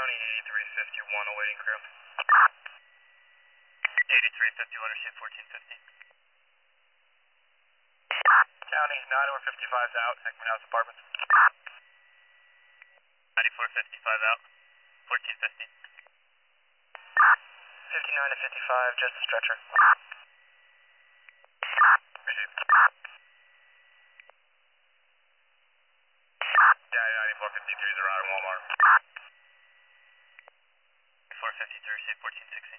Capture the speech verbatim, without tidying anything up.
County eighty-three fifty-one awaiting crew. eighty-three fifty-one, receive fourteen fifty. County nine over fifty-five is out, Heckman House Apartments. ninety-four fifty-five out, fourteen fifty. fifty-nine to fifty-five, just a stretcher. Receive. Yeah, ninety-four fifty-three is around Walmart. ninety-four fifty-three, receive fourteen sixty.